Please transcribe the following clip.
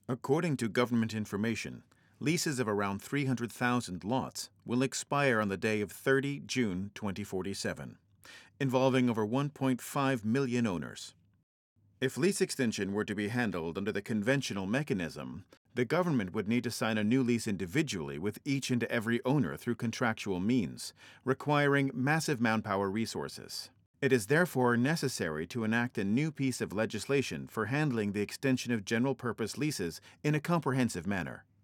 According to government information, leases of around 300,000 lots will expire on the day of 30 June 2047, involving over 1.5 million owners. If lease extension were to be handled under the conventional mechanism, the government would need to sign a new lease individually with each and every owner through contractual means, requiring massive manpower resources. It is therefore necessary to enact a new piece of legislation for handling the extension of general-purpose leases in a comprehensive manner.